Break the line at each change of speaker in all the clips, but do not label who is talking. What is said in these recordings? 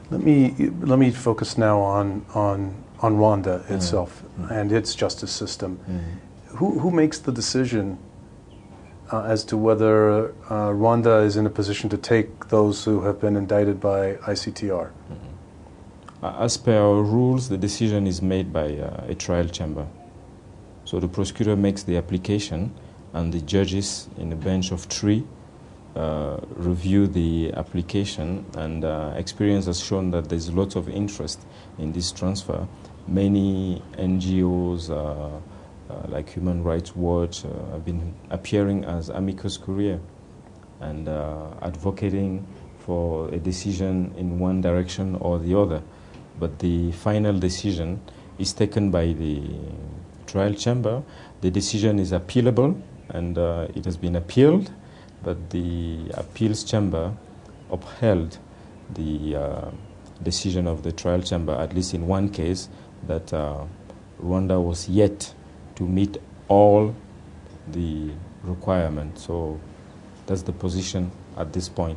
Let me focus now on Rwanda itself and its justice system. Who makes the decision as to whether Rwanda is in a position to take those who have been indicted by ICTR?
As per our rules, the decision is made by a trial chamber. So the prosecutor makes the application, and the judges in a bench of 3 review the application, and experience has shown that there's lots of interest in this transfer. Many NGOs like Human Rights Watch have been appearing as amicus curiae and advocating for a decision in one direction or the other. But the final decision is taken by the trial chamber. The decision is appealable, and it has been appealed, but the appeals chamber upheld the decision of the trial chamber, at least in one case, that Rwanda was yet to meet all the requirements. So that's the position at this point.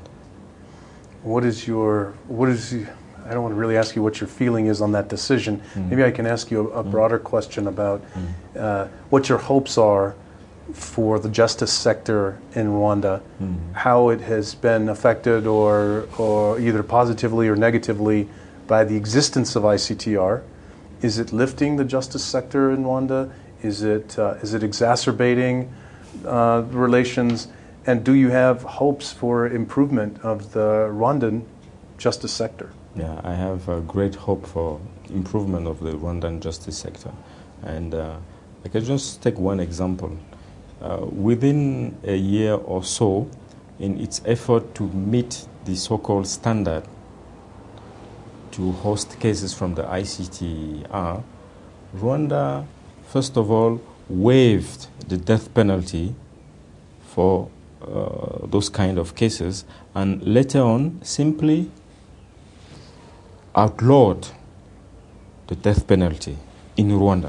I don't want to really ask you what your feeling is on that decision. Maybe I can ask you a broader question about what your hopes are for the justice sector in Rwanda, how it has been affected or either positively or negatively by the existence of ICTR. Is it lifting the justice sector in Rwanda? Is it exacerbating relations? And do you have hopes for improvement of the Rwandan justice sector? Yeah, I have a great hope for improvement of the Rwandan justice sector. And I can just take one example. Within a year or so, in its effort to meet the so-called standard to host cases from the ICTR, Rwanda, first of all, waived the death penalty for those kind of cases, and later on simply outlawed the death penalty in Rwanda.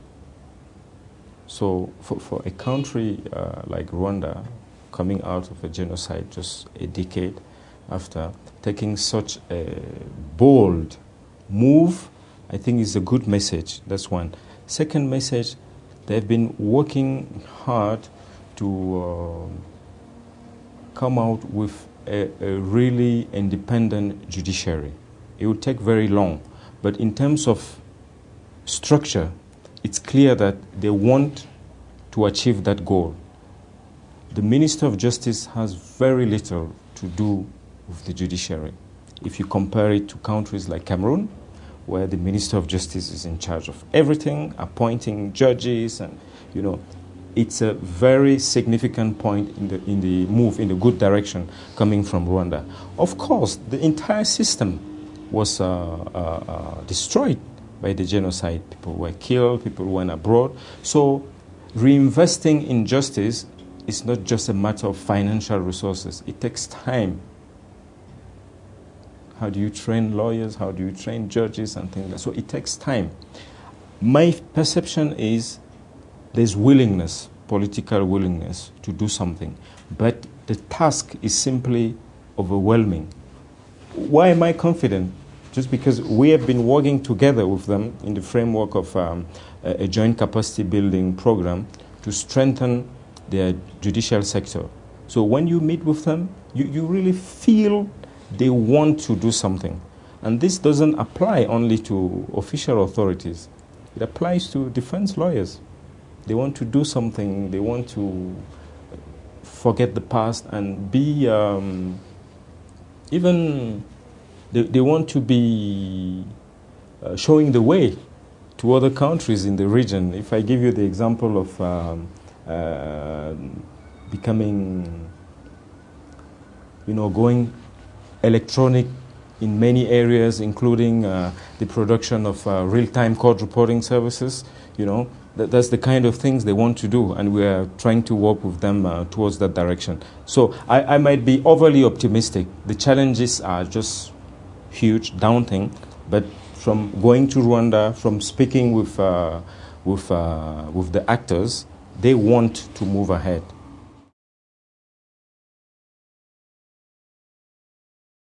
So for a country like Rwanda, coming out of a genocide just a decade after, taking such a bold move, I think is a good message. That's one. Second message, they've been working hard to come out with a really independent judiciary. It would take very long, but in terms of structure, it's clear that they want to achieve that goal. The Minister of Justice has very little to do with the judiciary. If you compare it to countries like Cameroon, where the Minister of Justice is in charge of everything, appointing judges, and it's a very significant point in the move in the good direction coming from Rwanda. Of course, the entire system was destroyed by the genocide. People were killed, people went abroad. So reinvesting in justice is not just a matter of financial resources. It takes time. How do you train lawyers? How do you train judges and things like that? So it takes time. My perception is there's willingness, political willingness to do something, but the task is simply overwhelming. Why am I confident? Just because we have been working together with them in the framework of a joint capacity building program to strengthen their judicial sector. So when you meet with them, you really feel they want to do something. And this doesn't apply only to official authorities. It applies to defense lawyers. They want to do something. They want to forget the past and be They want to be showing the way to other countries in the region. If I give you the example of becoming, going electronic in many areas, including the production of real-time court reporting services, that's the kind of things they want to do, and we are trying to work with them towards that direction. So I might be overly optimistic. The challenges are just huge, daunting, but from going to Rwanda, from speaking with the actors, they want to move ahead.